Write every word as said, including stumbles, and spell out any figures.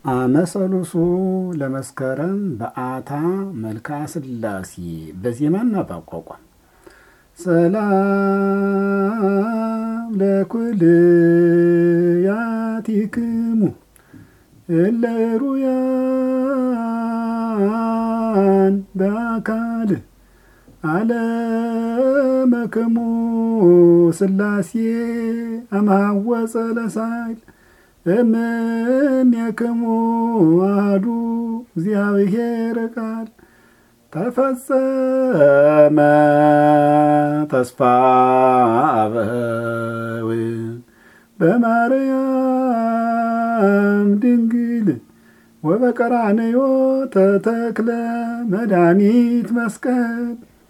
አመሰሉሱ ለመስከረም በአታ መልክዓ ሥላሴ በዜማና በአቋቋም ሰላም ለኩልያቲክሙ እለ ሩያን በአካል አለመክሙ ሥላሴ አማወፀ ለሳይል እምኔክሙ አሐዱ እግዚአብሔር ቃል ተፈጸመ ተስፋው በማርያም ድንግል ወበቀራንዮ ተተክለ መድኃኒት መስቀል